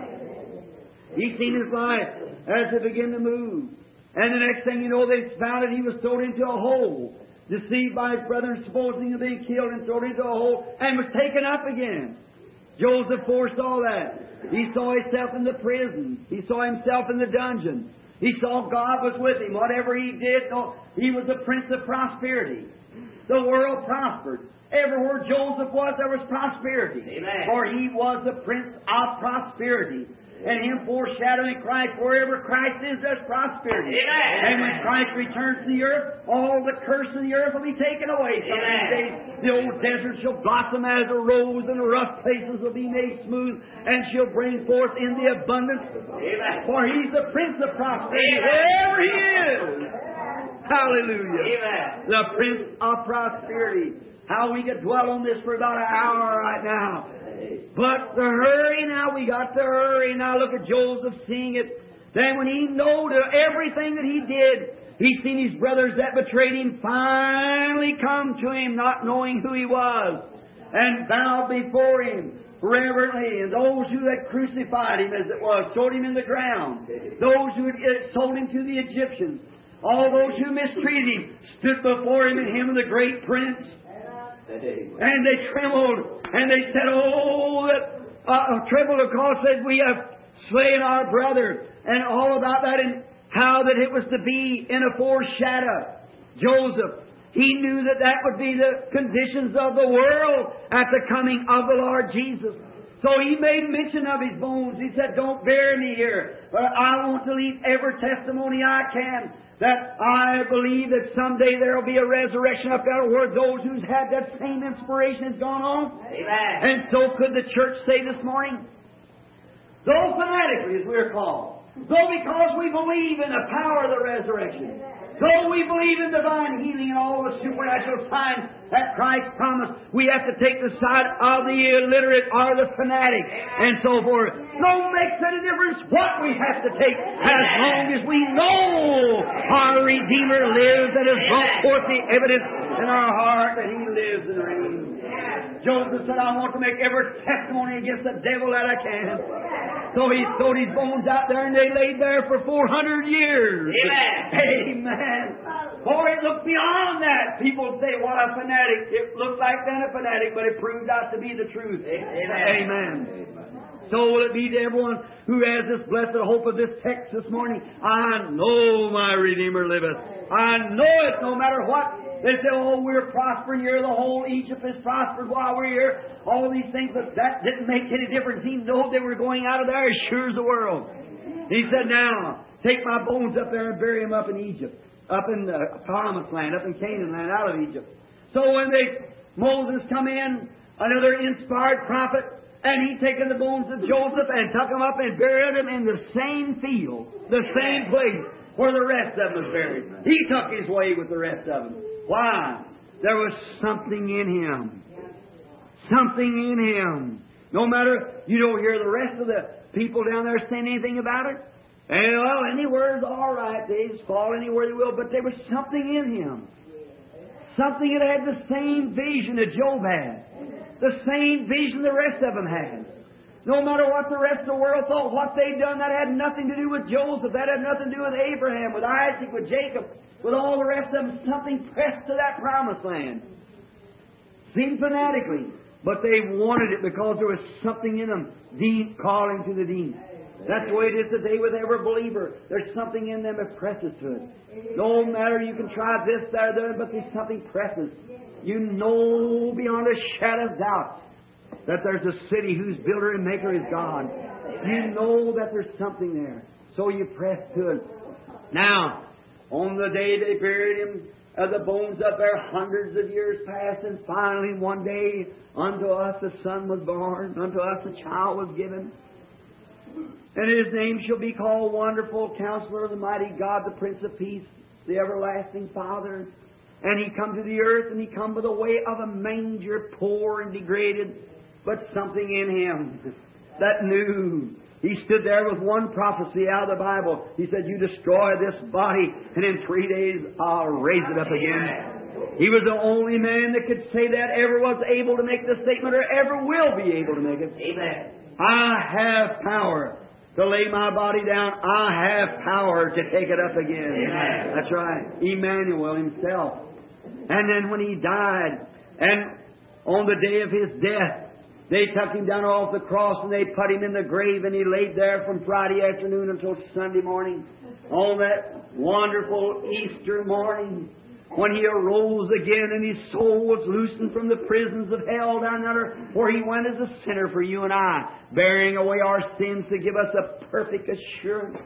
He's seen his life as it began to move. And the next thing you know, they found that he was thrown into a hole. Deceived by his brethren, supposing to be killed, and thrown into a hole, and was taken up again. Joseph foresaw that. He saw himself in the prison. He saw himself in the dungeon. He saw God was with him. Whatever he did, he was the Prince of Prosperity. The world prospered. Everywhere Joseph was, there was prosperity. Amen. For he was the Prince of Prosperity. And him foreshadowing Christ, wherever Christ is, there's prosperity. Amen. And when Christ returns to the earth, all the curse of the earth will be taken away. Some of these days, the old desert shall blossom as a rose, and the rough places will be made smooth, and she'll bring forth in the abundance. Amen. For he's the Prince of Prosperity, wherever he is. Hallelujah. Amen. The Prince of Prosperity. How we could dwell on this for about an hour right now. But the hurry now, we got to hurry. Now look at Joseph seeing it. Then when he knowed everything that he did, he seen his brothers that betrayed him finally come to him, not knowing who he was, and bowed before him. reverently, and those who had crucified Him as it was, sold Him in the ground, those who had sold Him to the Egyptians, all those who mistreated Him, stood before Him and Him, the great Prince. And they trembled, and they said, oh, that trembled because said, we have slain our brother, and all about that, and how that it was to be in a foreshadow. Joseph, he knew that that would be the conditions of the world at the coming of the Lord Jesus. So he made mention of his bones. He said, don't bury me here, but I want to leave every testimony I can that I believe that someday there will be a resurrection up there where those who's had that same inspiration has gone on. Amen. And so could the church say this morning, though fanatically as we're called, though because we believe in the power of the resurrection, though we believe in divine healing and all the supernatural signs that Christ promised, we have to take the side of the illiterate or the fanatic and so forth. No makes any difference what we have to take as long as we know our Redeemer lives and has brought forth the evidence in our heart that He lives and reigns. Joseph said, I want to make every testimony against the devil that I can. So he threw his bones out there and they laid there for 400 years. Amen. Amen. Boy, it looked beyond that. People say, what a fanatic. It looked like then a fanatic, but it proved out to be the truth. Amen. So will it be to everyone who has this blessed hope of this text this morning. I know my Redeemer liveth. I know it no matter what. They say, oh, we're prospering here. The whole Egypt is prospered while we're here. All these things, but that didn't make any difference. He knew they were going out of there as sure as the world. He said, now, take my bones up there and bury them up in Egypt. Up in the Promised Land, up in Canaan land, out of Egypt. So when Moses come in, another inspired prophet, and he taken the bones of Joseph and took them up and buried them in the same field, the same place where the rest of them was buried. He took his way with the rest of them. Why? There was something in him. Something in him. No matter, you don't hear the rest of the people down there saying anything about it. And, well, anywhere's all right. They just fall anywhere they will. But there was something in him. Something that had the same vision that Job had. The same vision the rest of them had. No matter what the rest of the world thought, what they'd done, that had nothing to do with Joseph. That had nothing to do with Abraham, with Isaac, with Jacob, with all the rest of them. Something pressed to that Promised Land. Seemed fanatically, but they wanted it because there was something in them, deep calling to the deep. That's the way it is today with every believer. There's something in them that presses to it. No matter you can try this, that, or the other, but there's something presses. You know beyond a shadow of doubt that there's a city whose builder and maker is God. You know that there's something there. So you press to it. Now, on the day they buried him, the bones up there, hundreds of years passed, and finally one day unto us a son was born, unto us a child was given. And His name shall be called Wonderful Counselor, the Mighty God, the Prince of Peace, the Everlasting Father. And He come to the earth, and He come by the way of a manger, poor and degraded, but something in Him that knew. He stood there with one prophecy out of the Bible. He said, you destroy this body, and in 3 days I'll raise it up again. He was the only man that could say that, ever was able to make the statement, or ever will be able to make it. Amen. I have power to lay my body down. I have power to take it up again. Amen. That's right. Emmanuel Himself. And then when He died, and on the day of His death, they took Him down off the cross and they put Him in the grave, and He laid there from Friday afternoon until Sunday morning. On that wonderful Easter morning, when He arose again and His soul was loosened from the prisons of hell down under, where He went as a sinner for you and I, bearing away our sins to give us a perfect assurance.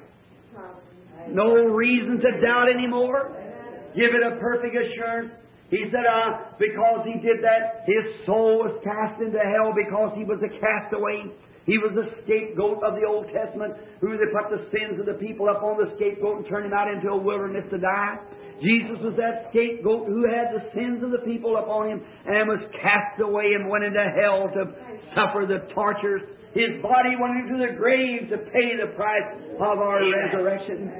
No reason to doubt anymore. Give it a perfect assurance. He said, because He did that, His soul was cast into hell because He was a castaway. He was the scapegoat of the Old Testament, who they put the sins of the people up on the scapegoat and turned him out into a wilderness to die. Jesus was that scapegoat who had the sins of the people upon Him and was cast away and went into hell to suffer the tortures. His body went into the grave to pay the price of our resurrection.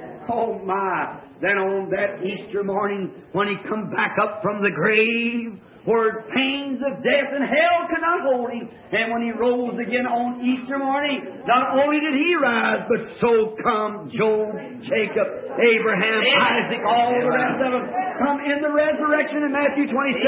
Oh my! Then on that Easter morning, when He come back up from the grave, for pains of death and hell could not hold Him. And when He rose again on Easter morning, not only did He rise, but so come Job, Jacob, Abraham, Isaac, all the rest of them come in the resurrection in Matthew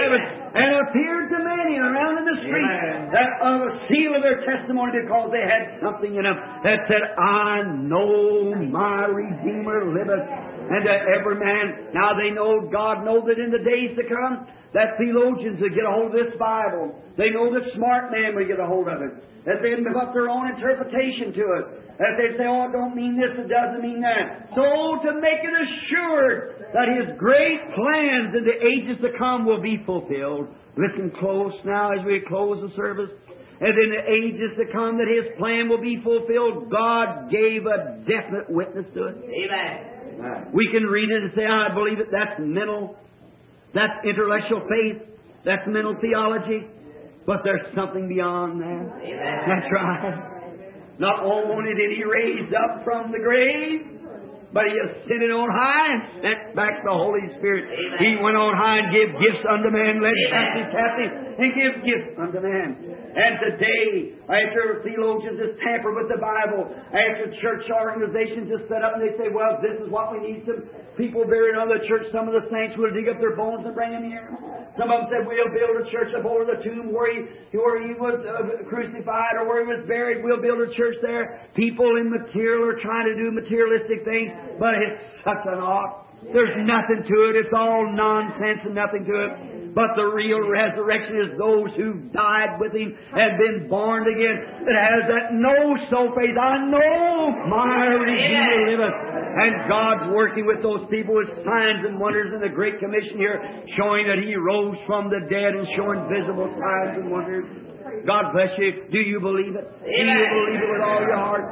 27 and appeared to many around in the street that of a seal of their testimony, because they had something in them that said, I know my Redeemer liveth. And to every man, now they know, God knows that in the days to come, that theologians would get a hold of this Bible. They know that smart man would get a hold of it. That they'd put their own interpretation to it. That they'd say, oh, it don't mean this, it doesn't mean that. So to make it assured that His great plans in the ages to come will be fulfilled. Listen close now as we close the service. And in the ages to come that His plan will be fulfilled, God gave a definite witness to it. Amen. We can read it and say, I believe it. That's mental. That's intellectual faith. That's mental theology. But there's something beyond that. Amen. That's right. Not only did He raise up from the grave, but He ascended on high and sent back the Holy Spirit. Amen. He went on high and gave gifts unto man, led captive captive, and give gifts unto man. And today, after theologians just tamper with the Bible, after church organizations just set up and they say, well, this is what we need, some people buried under the church, some of the saints will dig up their bones and bring them here. Some of them said, we'll build a church up over the tomb where he was crucified or where He was buried. We'll build a church there. People in material are trying to do materialistic things, but it's such an ought. There's nothing to it. It's all nonsense and nothing to it. But the real resurrection is those who died with Him and been born again. That has that no-so faith. I know my Redeemer liveth. And God's working with those people with signs and wonders in the Great Commission here, showing that He rose from the dead and showing visible signs and wonders. God bless you. Do you believe it? Do you believe it with all your heart?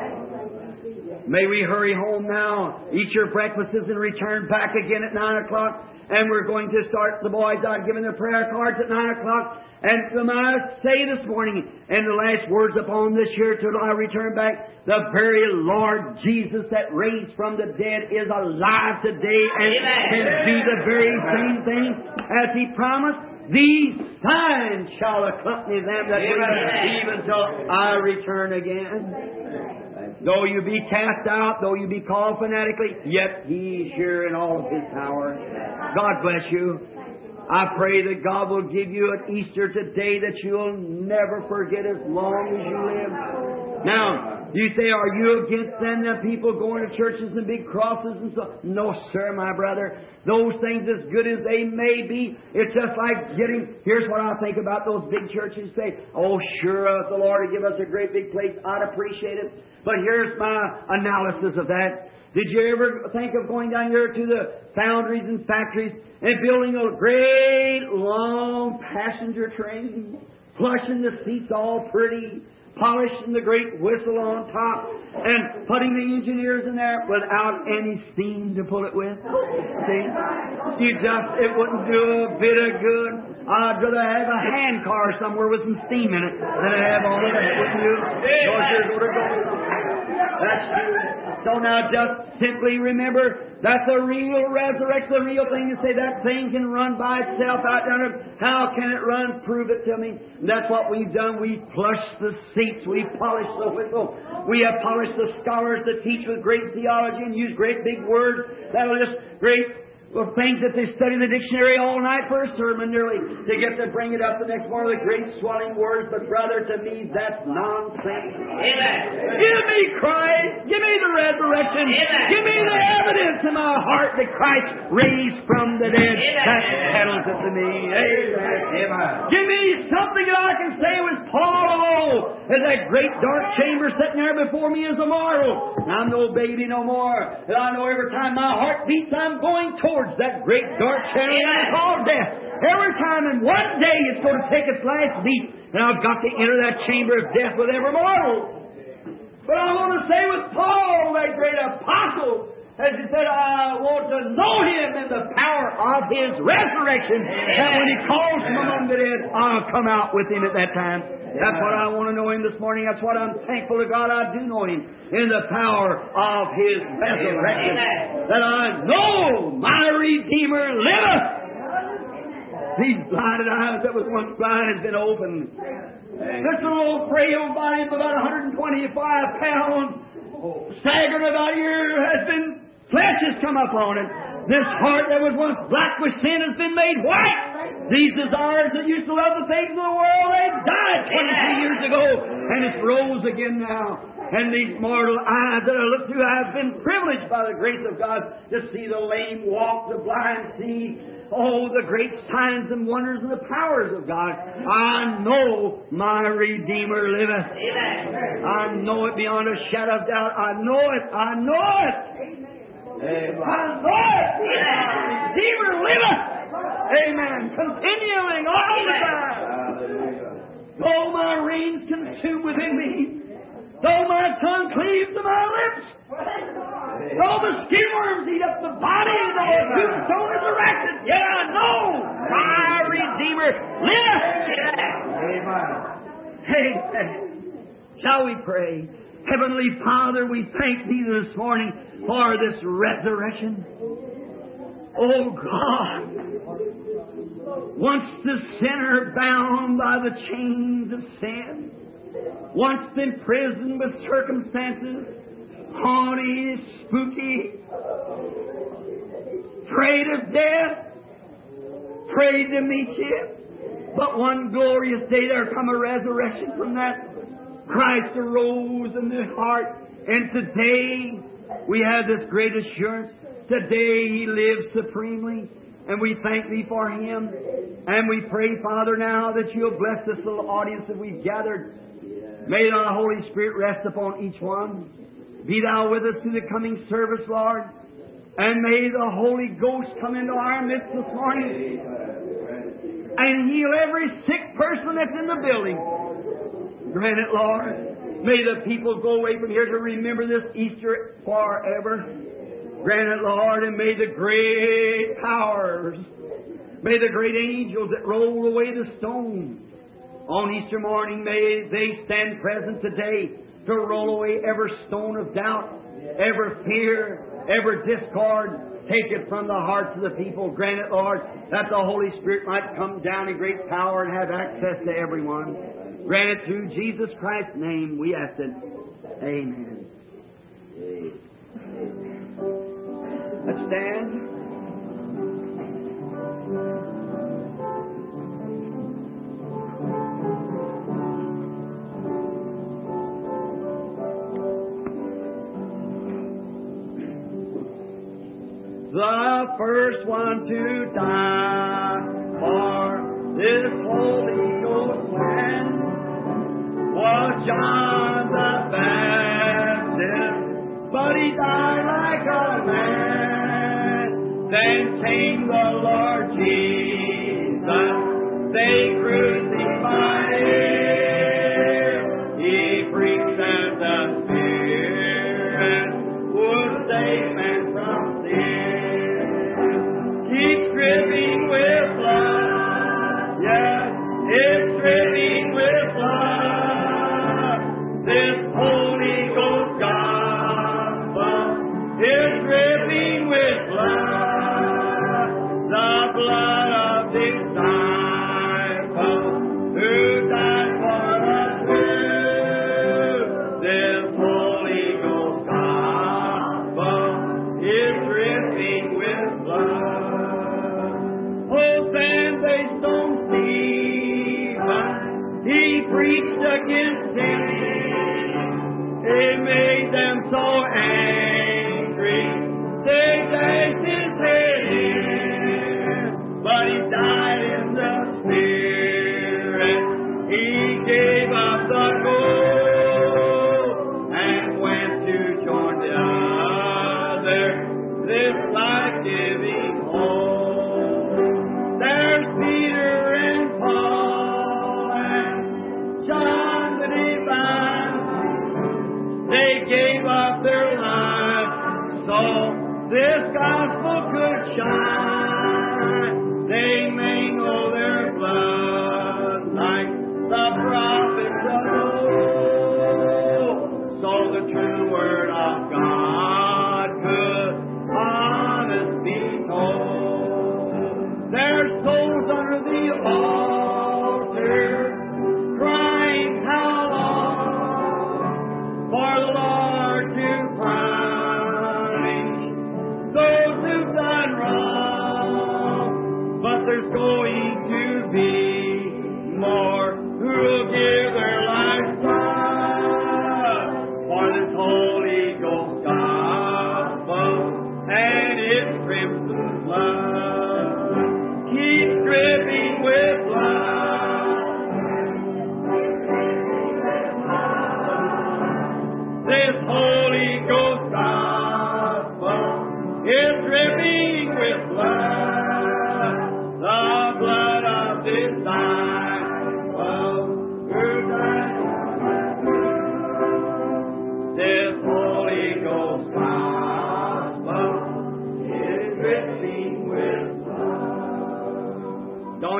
May we hurry home now, eat your breakfasts and return back again at 9 o'clock. And we're going to start the boys out giving their prayer cards at 9 o'clock. And I say this morning, and the last words upon this here till I return back, the very Lord Jesus that raised from the dead is alive today and can do the very same thing as He promised. These signs shall accompany them that believe until I return again. Though you be cast out, though you be called fanatically, yet He is here in all of His power. God bless you. I pray that God will give you an Easter today that you'll never forget as long as you live. Now, you say, are you against then the people going to churches and big crosses and so? No, sir, my brother. Those things, as good as they may be, it's just like here's what I think about those big churches. Say, oh, sure, if the Lord would give us a great big place, I'd appreciate it. But here's my analysis of that. Did you ever think of going down here to the foundries and factories and building a great, long passenger train, plushing the seats all pretty, polishing the great whistle on top, and putting the engineers in there without any steam to pull it with? See? It wouldn't do a bit of good. I'd rather have a hand car somewhere with some steam in it than to have all of that, wouldn't you? That's true. So now just simply remember, that's a real resurrection, the real thing. You say that thing can run by itself out there. How can it run? Prove it to me. And that's what we've done. We've plushed the seats. We've polished the whistle. We have polished the scholars that teach with great theology and use great big words. That'll just great things that they study in the dictionary all night for a sermon nearly to get to bring it up the next morning with great swelling words. But brother, to me, that's nonsense. Amen. Give me Christ. Give me the resurrection. Amen. Give me the evidence in my heart that Christ raised from the dead. Amen. That settles it to me. Amen. Amen. Give me something that I can say with Paul alone, as that great dark chamber sitting there before me is a marvel. I'm no baby no more. And I know every time my heart beats, I'm going towards that great dark shadow that is called death. Every time, and one day it's going to take its last beat, and I've got to enter that chamber of death with every mortal. But I want to say with Paul, that great apostle, as he said, I want to know Him in the power of His resurrection, that when He calls from among the dead, I'll come out with Him at that time. That's what I want to know Him this morning. That's what I'm thankful to God I do know Him, in the power of His resurrection. That I know my Redeemer liveth. These blinded eyes that was once blind has been opened. This little old frail body of about 125 pounds, staggering about a year, has been, flesh has come up on it. This heart that was once black with sin has been made white. These desires that used to love the things of the world, they died 23 years ago, and it's rose again now. And these mortal eyes that I look through, I have been privileged by the grace of God to see the lame walk, the blind see, oh, the great signs and wonders and the powers of God. I know my Redeemer liveth. I know it beyond a shadow of doubt. I know it. I know it. I know it. Redeemer liveth. Amen. Continuing all the time. Though my reins consume within me, though my tongue cleaves to my lips, though the skin worms eat up the body, though the tombstone is erected, yet I know my Redeemer liveth. Amen. Shall we pray? Heavenly Father, we thank Thee this morning for this resurrection. Oh God, once the sinner bound by the chains of sin, once imprisoned with circumstances, haughty, spooky, afraid of death, afraid to meet You. But one glorious day there come a resurrection from that. Christ arose in the heart, and today we have this great assurance. Today He lives supremely, and we thank Thee for Him. And we pray, Father, now that You'll bless this little audience that we've gathered. May Thy Holy Spirit rest upon each one. Be Thou with us through the coming service, Lord. And may the Holy Ghost come into our midst this morning and heal every sick person that's in the building. Grant it, Lord. May the people go away from here to remember this Easter forever. Grant it, Lord, and may the great powers, may the great angels that rolled away the stone on Easter morning, may they stand present today to roll away every stone of doubt, every fear, every discord. Take it from the hearts of the people. Grant it, Lord, that the Holy Spirit might come down in great power and have access to everyone. Grant it through Jesus Christ's name, we ask it. Amen. Let's stand. The first one to die for this Holy Ghost plan was John the Baptist, but he died like a man. Then came the Lord Jesus, they crucified Him. He preached that the Spirit would save man from sin. It's dripping with blood. Yes, it's dripping with blood. This Holy Ghost gospel is dripping with blood. The blood of disciples who died for the truth. This Holy Ghost gospel is dripping with blood. Oh, then they stoned Stephen,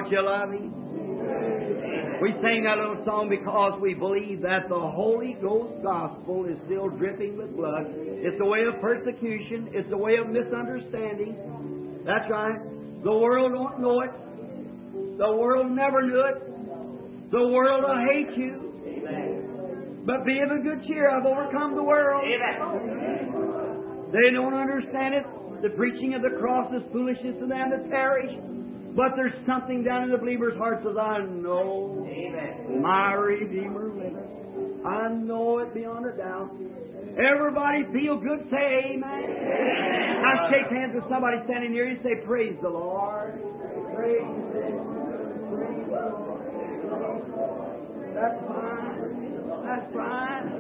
you love Him? We sing that little song because we believe that the Holy Ghost gospel is still dripping with blood. It's a way of persecution. It's a way of misunderstanding. That's right. The world don't know it. The world never knew it. The world will hate you. But be of a good cheer. I've overcome the world. They don't understand it. The preaching of the cross is foolishness to them that perish. But there's something down in the believer's heart that I know my Redeemer liveth. I know it beyond a doubt. Everybody feel good, say amen. Now shake hands with somebody standing near you and say, praise the Lord. Praise Him. Praise the Lord. That's fine. That's fine.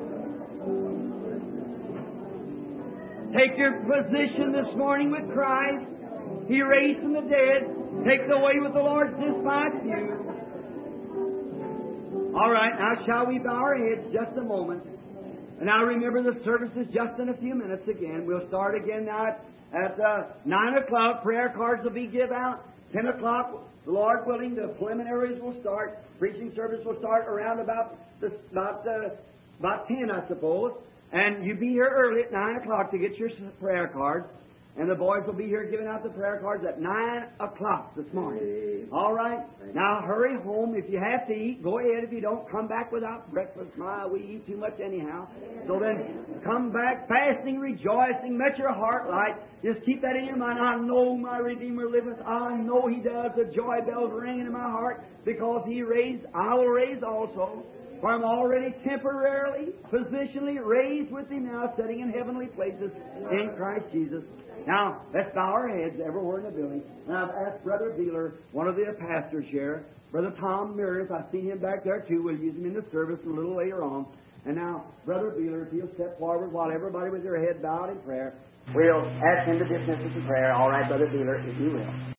Take your position this morning with Christ. He raised from the dead. Take the way with the Lord despite you. All right, now shall we bow our heads just a moment? And now remember the service is just in a few minutes again. We'll start again now at 9 o'clock. Prayer cards will be given out. 10 o'clock, the Lord willing, the preliminaries will start. Preaching service will start around about 10, I suppose. And you be here early at 9 o'clock to get your prayer cards. And the boys will be here giving out the prayer cards at 9 o'clock this morning. All right? Now hurry home. If you have to eat, go ahead. If you don't, come back without breakfast. We eat too much anyhow. So then come back fasting, rejoicing. Let your heart light. Just keep that in your mind. I know my Redeemer liveth. I know He does. The joy bells ringing in my heart because He raised. I will raise also. For I'm already temporarily, positionally raised with Him now, sitting in heavenly places in Christ Jesus. Now, let's bow our heads everywhere in the building. And I've asked Brother Beeler, one of the pastors here, Brother Tom Meredith, I've seen him back there too. We'll use him in the service a little later on. And now, Brother Beeler, if he'll step forward while everybody with their head bowed in prayer, we'll ask him to dismiss us in prayer. All right, Brother Beeler, if you will.